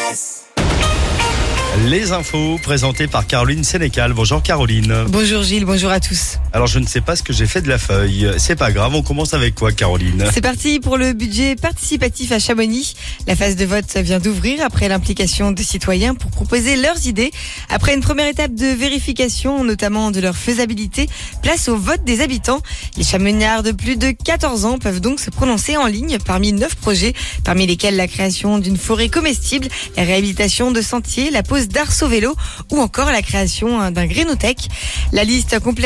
Les infos présentées par Caroline Sénécal. Bonjour Caroline. Bonjour Gilles, bonjour à tous. Alors je ne sais pas ce que j'ai fait de la feuille. C'est pas grave, on commence avec quoi Caroline? C'est parti pour le budget participatif à Chamonix. La phase de vote vient d'ouvrir après l'implication de citoyens pour proposer leurs idées. Après une première étape de vérification, notamment de leur faisabilité, place au vote des habitants. Les chamoniards de plus de 14 ans peuvent donc se prononcer en ligne parmi 9 projets, parmi lesquels la création d'une forêt comestible, la réhabilitation de sentiers, la pose d'arceaux vélo ou encore la création d'un grénothèque. La liste complète